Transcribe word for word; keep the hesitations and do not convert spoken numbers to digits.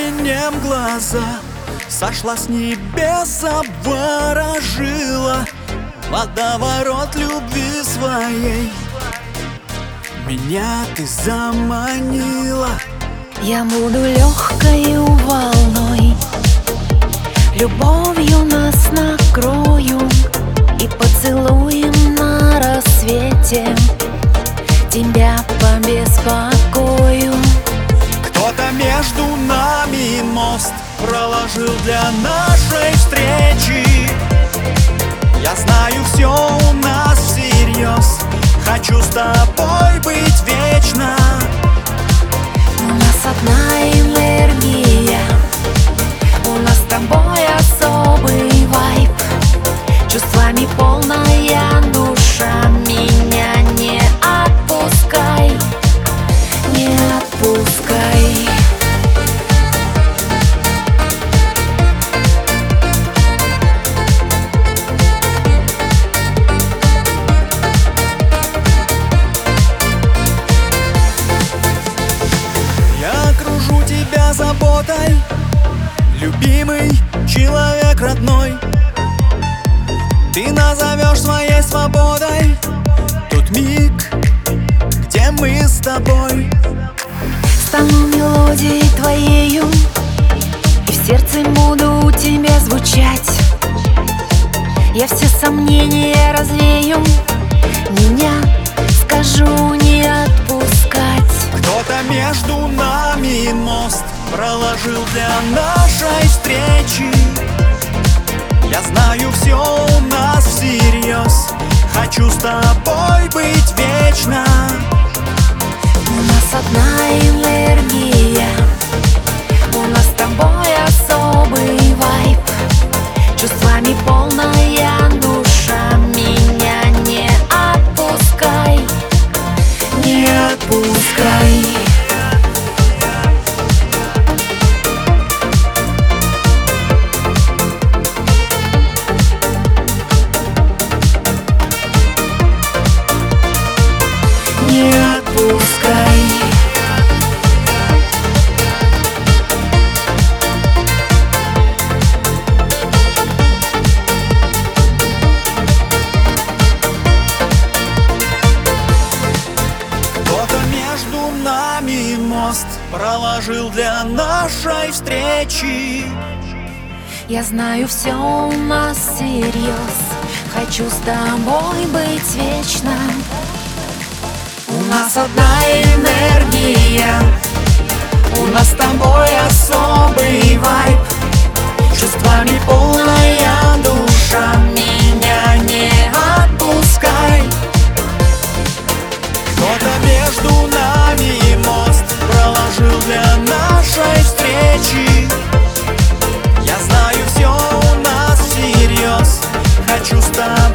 пламенем глаза, сошла с небес, обворожила водоворот любви своей. Меня ты заманила. Я буду легкою волной, любовью нас накрою и поцелуем на рассвете тебя побеспокою. Кто-то между нами мост проложил для нашей встречи. Я знаю, все у нас всерьез, хочу с тобой быть вечно. У нас одна энергия, у нас с тобой особый вайб, чувствами полная душа. Меня не отпускай, не отпускай. Я окружу тебя заботой, любимый человек родной. Ты назовешь своей свободой тот миг, где мы с тобой. Стану мелодией твоею, и в сердце буду у тебя звучать. Я все сомнения развею, меня, скажу, не отпускать. Кто-то между нами мост проложил для нашей встречи. Я знаю, все у нас всерьез, хочу с тобой быть вечно. У нас одна энергия, у нас с тобой особый вайб, чувствами полная душа. Меня не отпускай, не отпускай. Не отпускай. Кто-то между нами мост проложил для нашей встречи. Я знаю, все у нас всерьез, хочу с тобой быть вечно. У нас одна энергия, у нас с тобой особый вайб, чувствами полная душа. Меня не отпускай. Кто-то между нами мост проложил для нашей встречи. Я знаю, все у нас всерьез, хочу с тобой